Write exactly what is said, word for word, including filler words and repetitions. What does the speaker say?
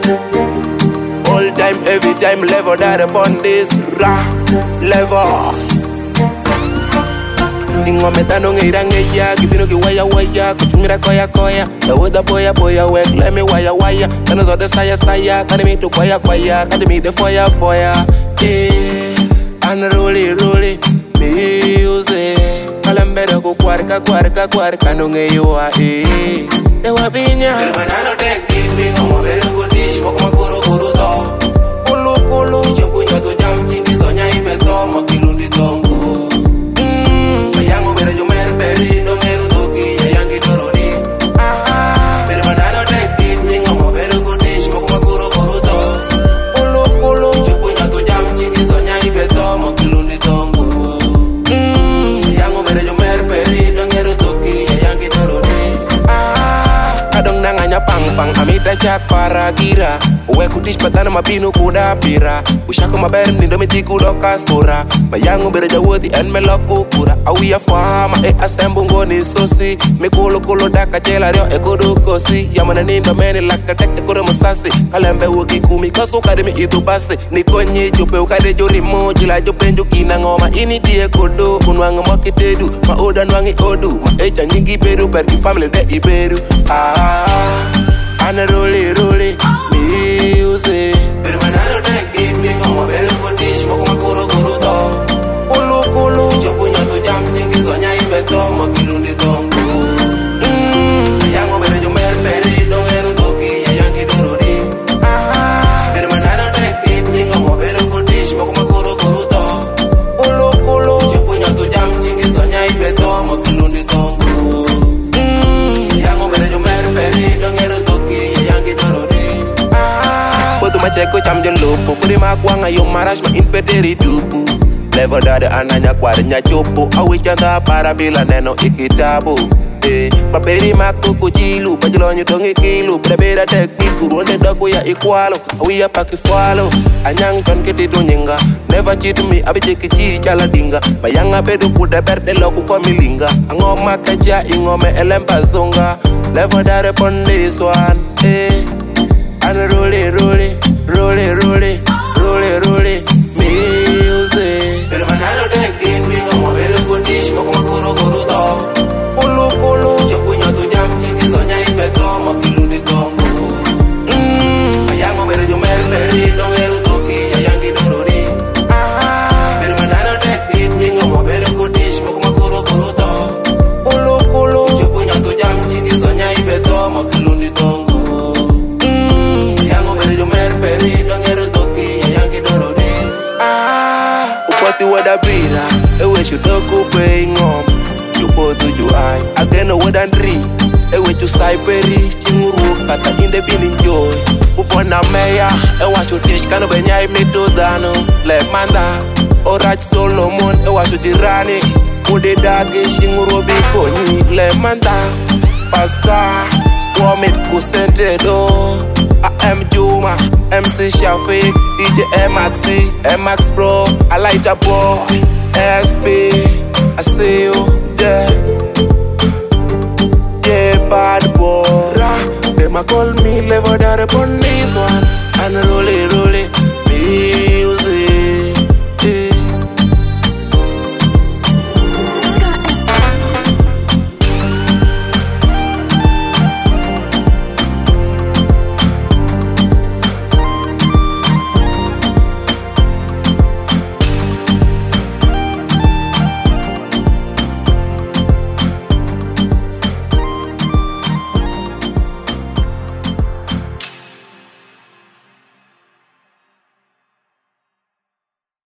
All time, every time, level that upon this rap level. Ningo metano ngira ngeya, kibino ki waya waya, kutumira koya koya, the woda boya boya work, let me waya waya, kana zo de saya saya, kana me to koya koya, kana me de fire fire, eh, and rolly rolly, music, kalambera ko kwarka kwarka kwarka no ngeyo eh, de wabinya, hermano tek me como ver go dish, mo como koro koro do, kolo kolo, yo puño to jam tingi soña y beto, mo kilundi tongo. Amita chak para gira uwe kutish patana mapinu kuda pira ushako maber nindo mitiku loka sura mayangu bere jawoti en meloku kura awiya fama e asembu ngoni sosi mekulu kulu daka chela rio e kudu kosi yamana nindo meni laka tek e kure musasi kalembe wuki kumi kasu kademi itu basi nikonye jupe ukade juri moji la jupenju kina ngoma ini die kudu unwangu mokitedu ma oda nwangi odu ma echa nyingi peru berki family de iberu ah and rolly rolly music. Pero manano tek deep me como ver go dish mo como koro koro do. Kulu kulu yo puño to jam tingi soña y beto mo kilundi tongo. Mm, yango bere yo mer peri don ero toki ya yangi dorori. Ah, pero manano tek deep me como ver go dish mo como koro koro do. Kulu kulu yo puño to jam tingi soña y beto mo kilundi tongo. Mm, yango bere yo mer peri don ero macheko chamjo lupo kuri makwanga yo marash ma impederi dupu level dada ananya kware nya chopo awichanda para bila neno ikitabu eh paperi makuku chilu bajlonyo tongi kilu brebera tek biku ronde dako ya ikwalo awiya pakifalo anyang ton kete donyenga never cheat me abijeki chi chala dinga bayanga bedu kuda berde loku kwa milinga angoma kaja ingome elemba zonga level dada pon this one eh and rolly rolly rolly rolly rolly rolly music. Pero manano tek deep me como ver go dish mo como koro koro do. Kulu kulu yo puño to jam tingi soña y beto mo kilundi tongo. Mm, mayango bere yo mer peri don ero toki ya yangi dorori. Ah, pero manano tek deep me como ver go dish mo como koro koro do. Kulu kulu yo puño to jam tingi soña y beto mo kilundi tongo. Upati wada brila, ewe shudoku paying on. You put to you eye, again a word and three. Ewe to cyperi, chinguru, kata inde bini joy. Ufona meya, ewa shutish kano benyai mito dano. Le manda, orach Solomon, ewa shudirani. Ude dage, shinguru bikoni. Le manda, Pascal, womit kusente do. I am Juma, M C Shafiq, D J M X C, M X Pro, I like the boy, S P, I see you there. Yeah, bad boy. They ma call me level that upon this one.